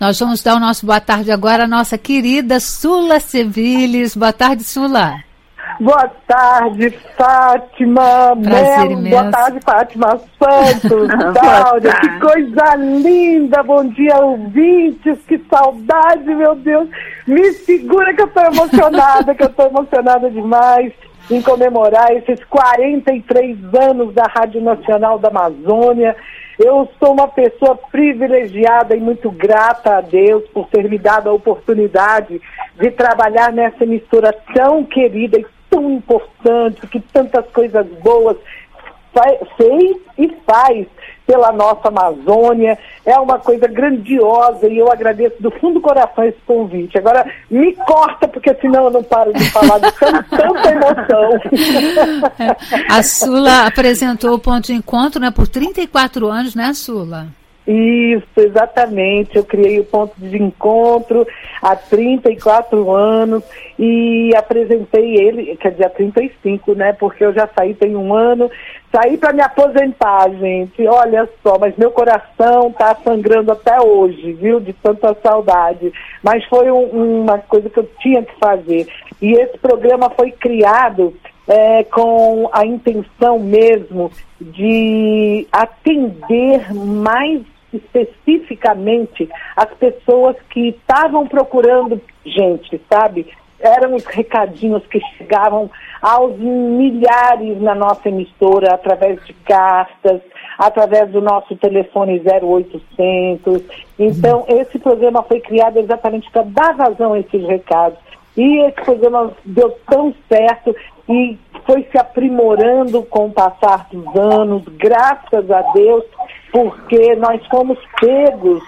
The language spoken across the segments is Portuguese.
Nós vamos dar o nosso boa tarde agora à nossa querida Sula Seviles. Boa tarde, Sula. Boa tarde, Fátima. Prazer imenso. Boa tarde, Fátima Santos. Dáudia, que coisa linda. Bom dia, ouvintes. Que saudade, meu Deus. Me segura que eu estou emocionada, demais em comemorar esses 43 anos da Rádio Nacional da Amazônia. Eu sou uma pessoa privilegiada e muito grata a Deus por ter me dado a oportunidade de trabalhar nessa emissora tão querida e tão importante, que tantas coisas boas fez e faz pela nossa Amazônia. É uma coisa grandiosa e eu agradeço do fundo do coração esse convite. Agora me corta, porque senão eu não paro de falar de tanta emoção. A Sula apresentou o Ponto de Encontro, né, por 34 anos, né, Sula? Isso, exatamente. Eu criei o Ponto de Encontro há 34 anos e apresentei ele, quer dizer, há 35, né? Porque eu já saí tem um ano. Saí para me aposentar, gente. Olha só, mas meu coração tá sangrando até hoje, viu? De tanta saudade. Mas foi uma coisa que eu tinha que fazer. E esse programa foi criado com a intenção mesmo de atender mais especificamente as pessoas que estavam procurando gente, sabe? Eram os recadinhos que chegavam aos milhares na nossa emissora, através de cartas, através do nosso telefone 0800. Então, esse programa foi criado exatamente para dar vazão a esses recados. E esse programa deu tão certo e foi se aprimorando com o passar dos anos, graças a Deus, porque nós fomos pegos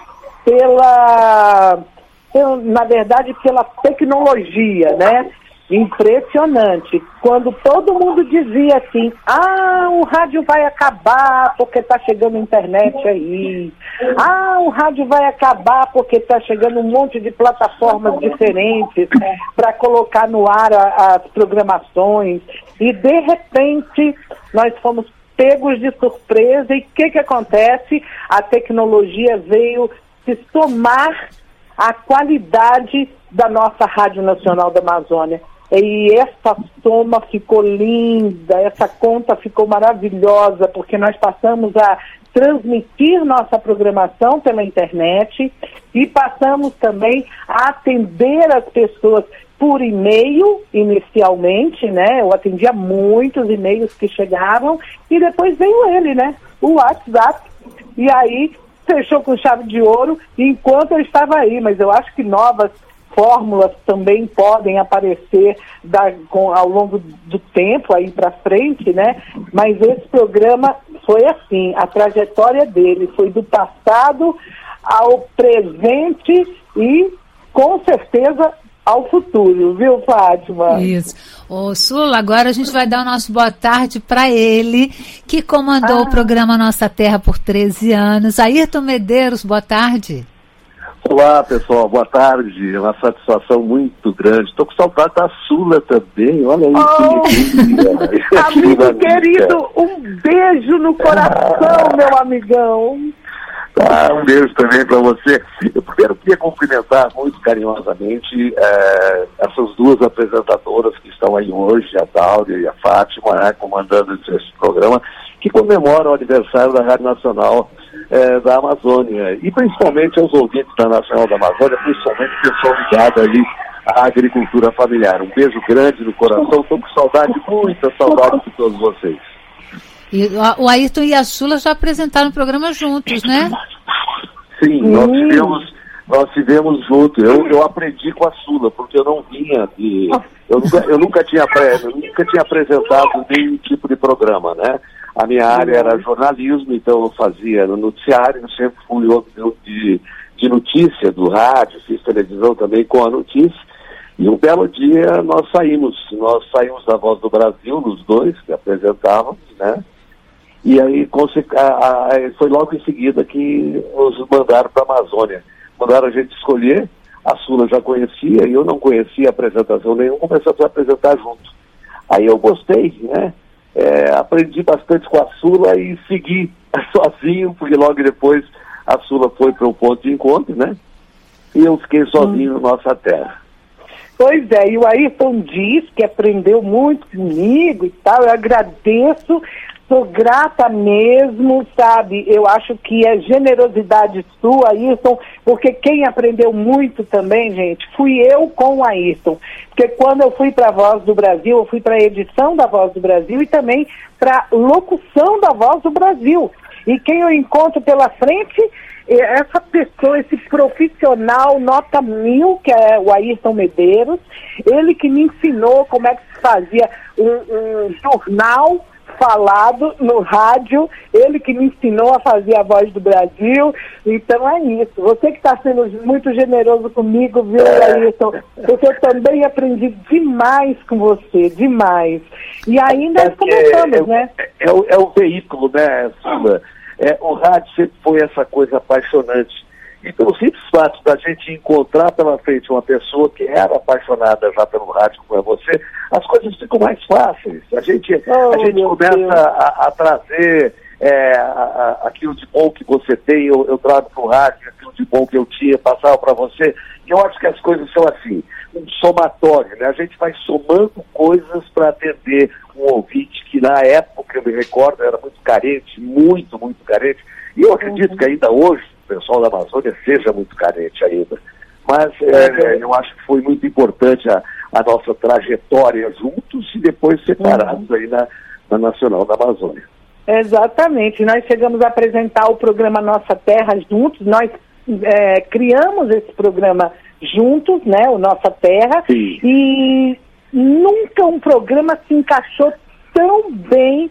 na verdade, pela tecnologia, né? Impressionante. Quando todo mundo dizia assim, o rádio vai acabar porque está chegando a internet aí. O rádio vai acabar porque está chegando um monte de plataformas diferentes para colocar no ar as programações. E, de repente, nós fomos pegos de surpresa. E o que acontece? A tecnologia veio se somar à qualidade da nossa Rádio Nacional da Amazônia. E essa soma ficou linda, essa conta ficou maravilhosa, porque nós passamos a transmitir nossa programação pela internet e passamos também a atender as pessoas por e-mail, inicialmente, né? Eu atendia muitos e-mails que chegavam e depois veio ele, né? O WhatsApp. E aí fechou com chave de ouro enquanto eu estava aí, mas eu acho que novas fórmulas também podem aparecer ao longo do tempo aí para frente, né? Mas esse programa foi assim, a trajetória dele foi do passado ao presente e com certeza ao futuro, viu, Fátima? Isso. Ô, Sula, agora a gente vai dar o nosso boa tarde para ele, que comandou o programa Nossa Terra por 13 anos. Ayrton Medeiros, boa tarde. Olá, pessoal, boa tarde. É uma satisfação muito grande. Estou com saudade da Sula também. Olha aí, amigo querido, um beijo no coração, meu amigão. Um beijo também para você. Eu primeiro queria cumprimentar muito carinhosamente essas duas apresentadoras que estão aí hoje, a Dáudia e a Fátima, né, comandando esse programa, que comemoram o aniversário da Rádio Nacional da Amazônia. E principalmente aos ouvintes da Nacional da Amazônia, principalmente o pessoal ligado ali à agricultura familiar. Um beijo grande no coração. Estou com saudade, muita saudade de todos vocês. E o Ayrton e a Sula já apresentaram o programa juntos, né? Sim, nós tivemos junto. Eu aprendi com a Sula, porque eu não vinha eu nunca tinha apresentado nenhum tipo de programa, né? A minha área era jornalismo, então eu fazia no noticiário, eu sempre fui de notícia do rádio, fiz televisão também com a notícia. E um belo dia nós saímos da Voz do Brasil, nos dois que apresentávamos, né? E aí foi logo em seguida que nos mandaram para a Amazônia. Mandaram a gente escolher, a Sula já conhecia, e eu não conhecia apresentação nenhuma, começamos a apresentar junto. Aí eu gostei, né? Aprendi bastante com a Sula e segui sozinho, porque logo depois a Sula foi para o Ponto de Encontro, né? e eu fiquei sozinho na nossa terra. Pois é, e o Ayrton diz que aprendeu muito comigo e tal, eu agradeço, sou grata mesmo, sabe? Eu acho que é generosidade sua, Ayrton, porque quem aprendeu muito também, gente, fui eu com o Ayrton. Porque quando eu fui para a Voz do Brasil, eu fui para a edição da Voz do Brasil e também para a locução da Voz do Brasil. E quem eu encontro pela frente, essa pessoa, esse profissional nota 1000, que é o Ayrton Medeiros, ele que me ensinou como é que se fazia um jornal falado no rádio, ele que me ensinou a fazer a Voz do Brasil. Então é isso, você que está sendo muito generoso comigo, viu, Ayrton, porque eu também aprendi demais com você, demais. E ainda começamos, né? É o veículo, né, Sula? O rádio sempre foi essa coisa apaixonante. E pelo simples fato da gente encontrar pela frente uma pessoa que era apaixonada já pelo rádio, como é você, as coisas ficam mais fáceis. A gente começa a trazer aquilo de bom que você tem, eu trago para o rádio, aquilo de bom que eu tinha, passava para você. E eu acho que as coisas são assim, um somatório, né? A gente vai somando coisas para atender um ouvinte que na época, eu me recordo, era muito carente, muito, muito carente. E eu acredito que ainda hoje o pessoal da Amazônia seja muito carente ainda. Mas eu acho que foi muito importante a nossa trajetória juntos e depois separados aí na Nacional da Amazônia. Exatamente. Nós chegamos a apresentar o programa Nossa Terra juntos. Nós criamos esse programa juntos, né? O Nossa Terra. Sim. E nunca um programa se encaixou tão bem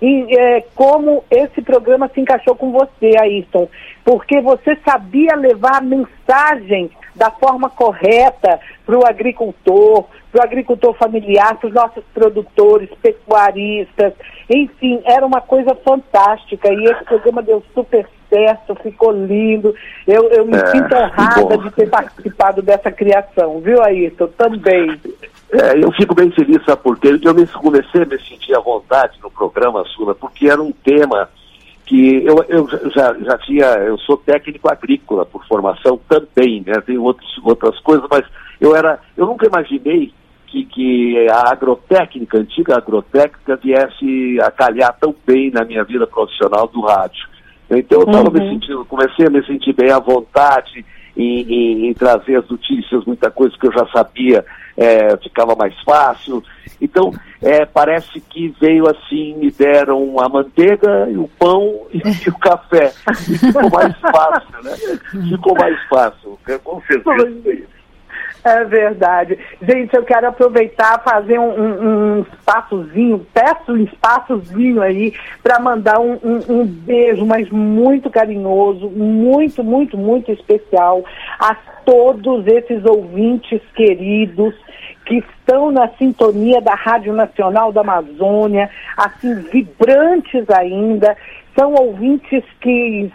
como esse programa se encaixou com você, Ayrton, porque você sabia levar a mensagem da forma correta para o agricultor familiar, para os nossos produtores, pecuaristas, enfim, era uma coisa fantástica e esse programa deu super certo, ficou lindo, eu me sinto honrada de ter participado dessa criação, viu, Ayrton? Também. Eu fico bem feliz, sabe por quê? Eu comecei a me sentir à vontade no programa, Sula, porque era um tema que eu já tinha, eu sou técnico agrícola por formação também, né? Tem outras coisas, mas eu nunca imaginei que a agrotécnica, a antiga agrotécnica, viesse a calhar tão bem na minha vida profissional do rádio. Então eu comecei a me sentir bem à vontade em trazer as notícias, muita coisa que eu já sabia, ficava mais fácil. Então, parece que veio assim, me deram a manteiga e o pão e o café. E ficou mais fácil, né? Ficou mais fácil, com certeza. É verdade. Gente, eu quero aproveitar e fazer um espaçozinho, peço um espaçozinho aí para mandar um beijo, mas muito carinhoso, muito, muito, muito especial a todos esses ouvintes queridos que estão na sintonia da Rádio Nacional da Amazônia, assim, vibrantes ainda. São ouvintes que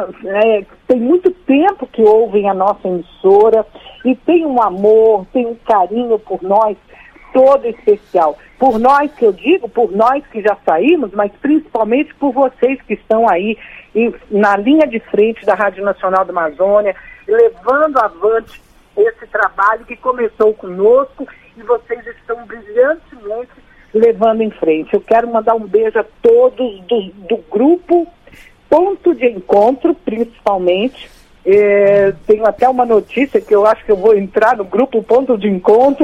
tem muito tempo que ouvem a nossa emissora e tem um amor, tem um carinho por nós todo especial. Por nós, que eu digo, por nós que já saímos, mas principalmente por vocês que estão aí na linha de frente da Rádio Nacional da Amazônia, levando avante esse trabalho que começou conosco e vocês estão brilhantemente levando em frente. Eu quero mandar um beijo a todos do grupo Ponto de Encontro, principalmente. Tenho até uma notícia que eu acho que eu vou entrar no grupo Ponto de Encontro.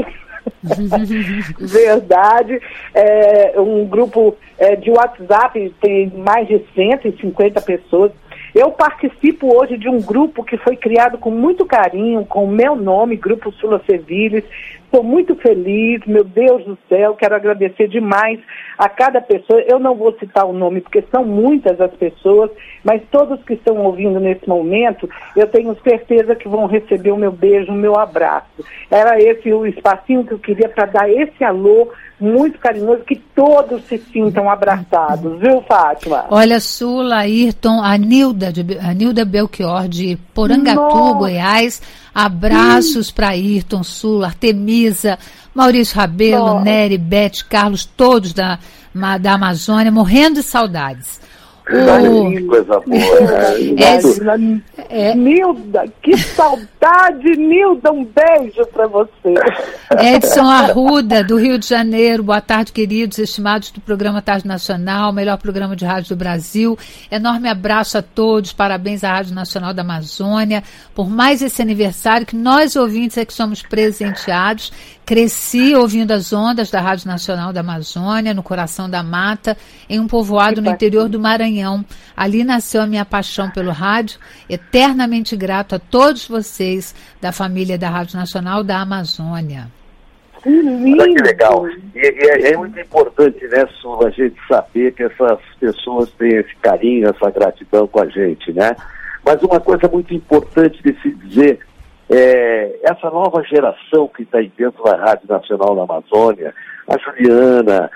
Verdade. Um grupo de WhatsApp, tem mais de 150 pessoas. Eu participo hoje de um grupo que foi criado com muito carinho, com o meu nome, Grupo Sula Sevilis. Estou muito feliz, meu Deus do céu, quero agradecer demais a cada pessoa. Eu não vou citar o nome, porque são muitas as pessoas, mas todos que estão ouvindo nesse momento, eu tenho certeza que vão receber o meu beijo, o meu abraço. Era esse o espacinho que eu queria para dar esse alô muito carinhoso, que todos se sintam abraçados, viu, Fátima? Olha, Sula, Ayrton, a Nilda Belchior de Porangatu, Goiás, abraços para Ayrton, Sula, Artemisa, Maurício Rabelo, Nery, Beth, Carlos, todos da Amazônia, morrendo de saudades. Que coisa boa, né? Nilda, que saudade, Nilda, um beijo para você. Edson Arruda, do Rio de Janeiro, boa tarde, queridos, estimados do programa Tarde Nacional, melhor programa de rádio do Brasil. Enorme abraço a todos, parabéns à Rádio Nacional da Amazônia por mais esse aniversário que nós ouvintes é que somos presenteados. Cresci ouvindo as ondas da Rádio Nacional da Amazônia, no coração da mata, em um povoado no interior do Maranhão. Ali nasceu a minha paixão pelo rádio, eternamente grato a todos vocês da família da Rádio Nacional da Amazônia. Olha que legal. E é muito importante, né, Sula, a gente saber que essas pessoas têm esse carinho, essa gratidão com a gente, né? Mas uma coisa muito importante de se dizer, essa nova geração que está aí dentro da Rádio Nacional da Amazônia, a Juliana,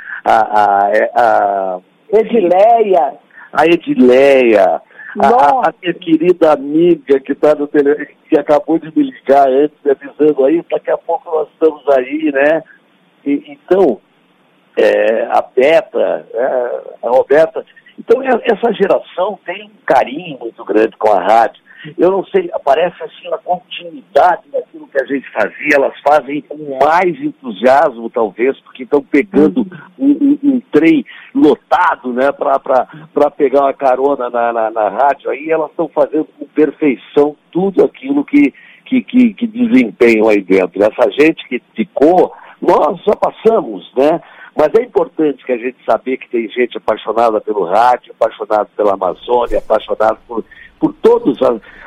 a Edileia, a minha querida amiga que está no telefone, que acabou de me ligar antes, avisando aí, daqui a pouco nós estamos aí, né? Então, a Beta, a Roberta, então essa geração tem um carinho muito grande com a rádio. Eu não sei, parece assim uma continuidade daquilo que a gente fazia, elas fazem com mais entusiasmo, talvez, porque estão pegando um trem lotado, né, para pegar uma carona na rádio, aí elas estão fazendo com perfeição tudo aquilo que desempenham aí dentro. Essa gente que ficou, nós já passamos, né? Mas é importante que a gente saber que tem gente apaixonada pelo rádio, apaixonada pela Amazônia, apaixonada por todos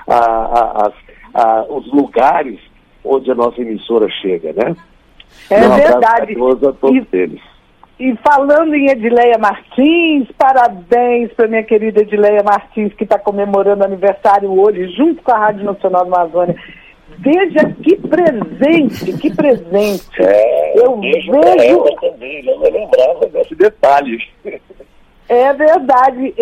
os lugares onde a nossa emissora chega, né? É verdade. A todos eles. E falando em Edileia Martins, parabéns para minha querida Edileia Martins, que está comemorando aniversário hoje, junto com a Rádio Nacional da Amazônia. Veja que presente, que presente. Eu vejo... ela também, não me lembrava desse detalhe. É verdade,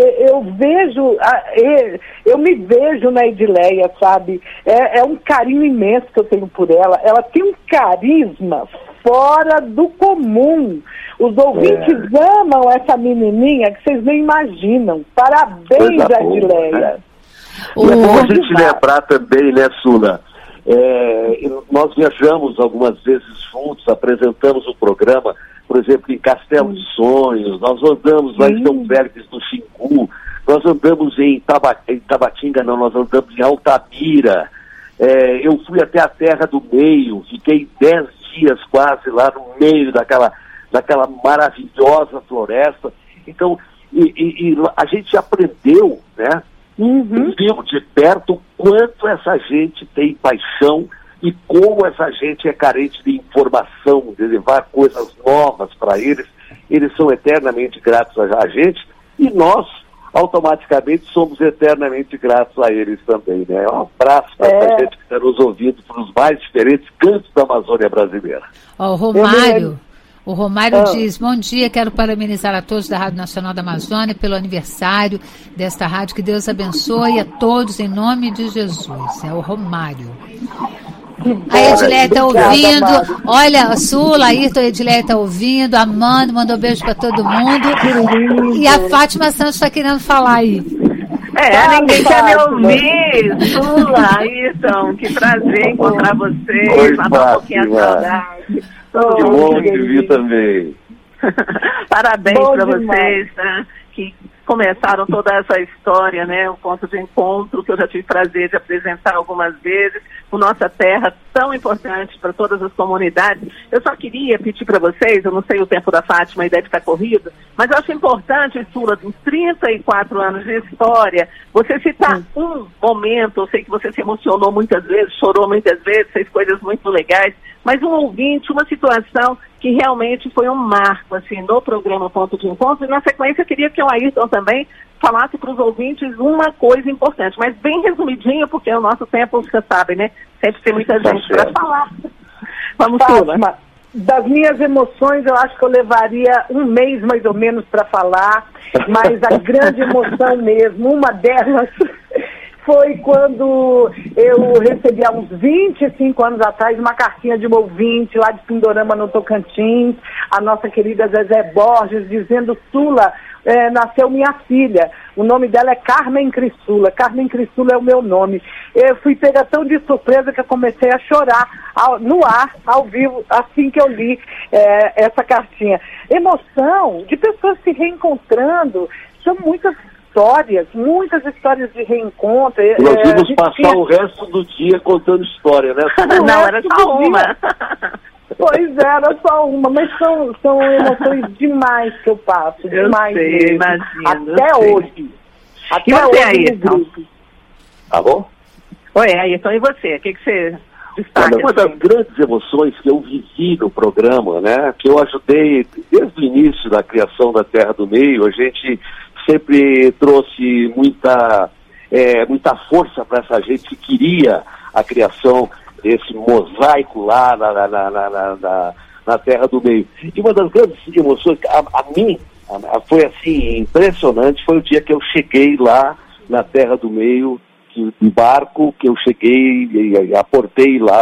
eu me vejo na Edileia, sabe? É um carinho imenso que eu tenho por ela. Ela tem um carisma fora do comum. Os ouvintes amam essa menininha que vocês nem imaginam. Parabéns, Edileia. Né? E é bom a gente lembrar também, né, Sula? Nós viajamos algumas vezes juntos, apresentamos o programa, por exemplo, em Castelo de Sonhos, nós andamos lá em São Félix do Xingu, nós andamos em Tabatinga, não, nós andamos em Altamira, eu fui até a Terra do Meio, fiquei 10 dias quase lá no meio daquela maravilhosa floresta. Então, e a gente aprendeu, né? Viu de perto o quanto essa gente tem paixão e como essa gente é carente de informação, de levar coisas novas para eles. Eles são eternamente gratos a gente e nós, automaticamente, somos eternamente gratos a eles também, né? Um abraço para essa gente que está nos ouvindo para os mais diferentes cantos da Amazônia brasileira. O Romário diz, bom dia, quero parabenizar a todos da Rádio Nacional da Amazônia pelo aniversário desta rádio, que Deus abençoe a todos em nome de Jesus. É o Romário. A Edileia está ouvindo, amado. Olha, a Sula, Ayrton, a Edileia está ouvindo, a Amanda mandou beijo para todo mundo, e a Fátima Santos está querendo falar aí. Ninguém quer me ouvir. Sula, Ayrton, que prazer encontrar vocês, matar um pouquinho a saudade. Que bom te vir também. Parabéns para vocês, né, que começaram toda essa história, né, o ponto de encontro que eu já tive prazer de apresentar algumas vezes, o Nossa Terra, tão importante para todas as comunidades. Eu só queria pedir para vocês, eu não sei o tempo da Fátima e deve estar corrido, mas eu acho importante, Sula, em 34 anos de história, você citar um momento, eu sei que você se emocionou muitas vezes, chorou muitas vezes, fez coisas muito legais, mas um ouvinte, uma situação que realmente foi um marco, assim, no programa Ponto de Encontro, e na sequência eu queria que o Ayrton também falasse para os ouvintes uma coisa importante, mas bem resumidinho, porque o nosso tempo, você sabe, né? Sempre tem muita gente para falar. Vamos, Sula. Das minhas emoções, eu acho que eu levaria um mês mais ou menos para falar, mas a grande emoção mesmo, uma delas foi quando eu recebi há uns 25 anos atrás uma cartinha de um ouvinte lá de Pindorama, no Tocantins, a nossa querida Zezé Borges, dizendo: Sula, nasceu minha filha, o nome dela é Carmen Crissula. Carmen Crissula é o meu nome. Eu fui pega tão de surpresa que eu comecei a chorar no ar, ao vivo, assim que eu li essa cartinha. Emoção de pessoas se reencontrando, são muitas histórias de reencontro. Nós vamos passar o resto do dia contando história, né? Não, era só uma. Pois é, era só uma, mas são emoções demais que eu passo, demais mesmo. Imagino, até hoje. Até e você, hoje, Ayrton? Tá bom? Oi, Ayrton, e você? O que você destaca? Olha, uma das grandes emoções que eu vivi no programa, né, que eu ajudei desde o início da criação da Terra do Meio, a gente sempre trouxe muita força para essa gente que queria a criação desse mosaico lá na Terra do Meio. E uma das grandes emoções, a mim, foi assim, impressionante, foi o dia que eu cheguei lá na Terra do Meio, de barco, que eu cheguei e aportei lá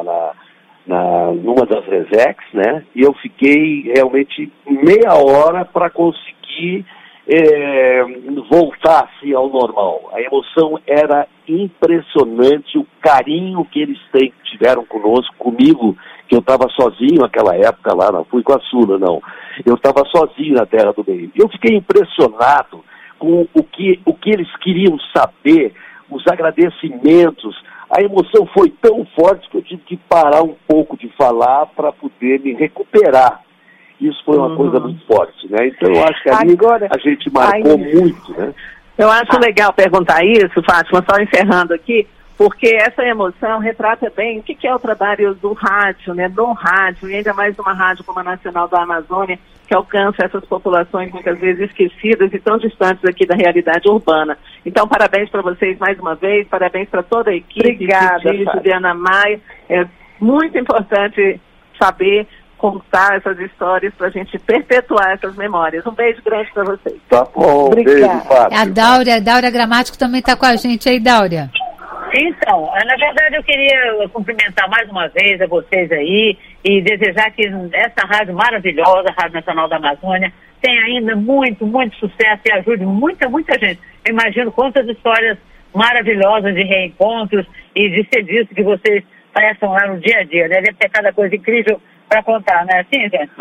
numa das Resex, né? E eu fiquei realmente meia hora para conseguir voltar-se ao normal. A emoção era impressionante, o carinho que eles tiveram comigo, que eu estava sozinho naquela época lá, não fui com a Sula, não. Eu estava sozinho na Terra do Meio. Eu fiquei impressionado com o que eles queriam saber, os agradecimentos. A emoção foi tão forte que eu tive que parar um pouco de falar para poder me recuperar. Isso foi uma coisa muito forte, né? Então eu acho que ali agora, a gente marcou muito, né? Eu acho legal perguntar isso, Fátima, só encerrando aqui, porque essa emoção retrata bem o que é o trabalho do rádio, né? Do rádio, e ainda mais uma rádio como a Nacional da Amazônia, que alcança essas populações muitas vezes esquecidas e tão distantes aqui da realidade urbana. Então, parabéns para vocês mais uma vez, parabéns para toda a equipe. Obrigada, Juliana Maia. É muito importante saber contar essas histórias para a gente perpetuar essas memórias. Um beijo grande para vocês. Tá bom, beijo, Fábio. A Dáurea Gramático também está com a gente aí, Dáurea. Então, na verdade eu queria cumprimentar mais uma vez a vocês aí e desejar que essa rádio maravilhosa, a Rádio Nacional da Amazônia, tenha ainda muito, muito sucesso e ajude muita gente. Eu imagino quantas histórias maravilhosas de reencontros e de serviço que vocês prestam lá no dia a dia, né? Deve ter cada coisa incrível para contar, né? Assim, gente?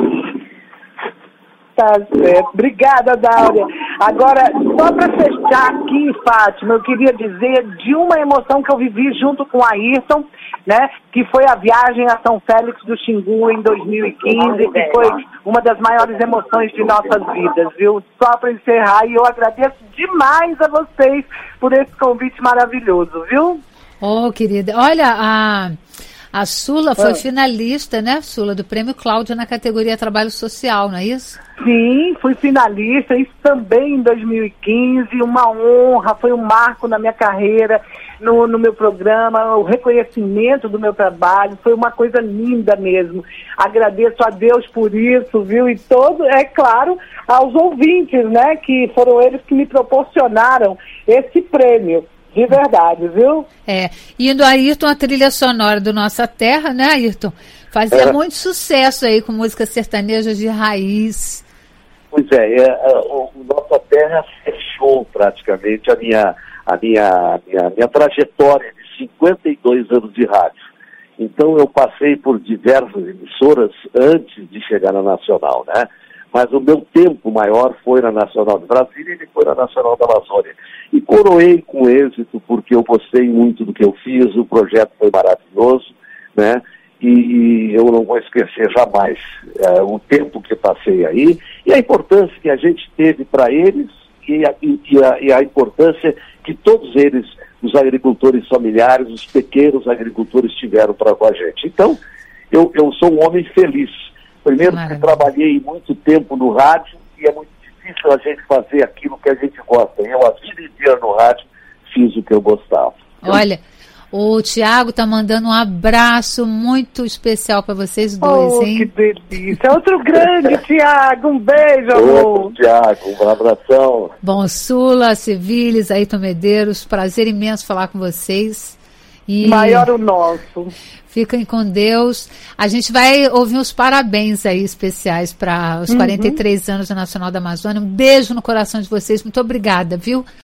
Tá certo. Obrigada, Dáurea. Agora, só para fechar aqui, Fátima, eu queria dizer de uma emoção que eu vivi junto com a Ayrton, né? Que foi a viagem a São Félix do Xingu em 2015, que foi uma das maiores emoções de nossas vidas, viu? Só para encerrar, e eu agradeço demais a vocês por esse convite maravilhoso, viu? Oh, querida, olha, a Sula foi finalista, né, Sula, do Prêmio Cláudia na categoria Trabalho Social, não é isso? Sim, fui finalista, isso também em 2015, uma honra, foi um marco na minha carreira, no meu programa, o reconhecimento do meu trabalho, foi uma coisa linda mesmo. Agradeço a Deus por isso, viu? E é claro, aos ouvintes, né, que foram eles que me proporcionaram esse prêmio. De verdade, viu? Indo a Ayrton, a trilha sonora do Nossa Terra, né, Ayrton? Fazia muito sucesso aí com música sertaneja de raiz. Pois o Nossa Terra fechou praticamente a minha trajetória de 52 anos de rádio. Então eu passei por diversas emissoras antes de chegar na Nacional, né? Mas o meu tempo maior foi na Nacional de Brasília e depois na Nacional da Amazônia. E coroei com êxito, porque eu gostei muito do que eu fiz, o projeto foi maravilhoso, né? E eu não vou esquecer jamais o tempo que passei aí e a importância que a gente teve para eles e a importância que todos eles, os agricultores familiares, os pequenos agricultores tiveram para com a gente. Então, eu sou um homem feliz. Primeiro, porque trabalhei muito tempo no rádio e é muito difícil a gente fazer aquilo que a gente gosta. Eu, a vida inteira no rádio, fiz o que eu gostava. Olha, O Tiago tá mandando um abraço muito especial para vocês dois, hein? Que delícia. Outro grande, Tiago. Um beijo, amor. Tiago, um abração. Bom, Sula, Civiles, Ayrton Medeiros, prazer imenso falar com vocês. E maior o nosso. Fiquem com Deus. A gente vai ouvir uns parabéns aí especiais para os 43 anos do Nacional da Amazônia. Um beijo no coração de vocês. Muito obrigada, viu?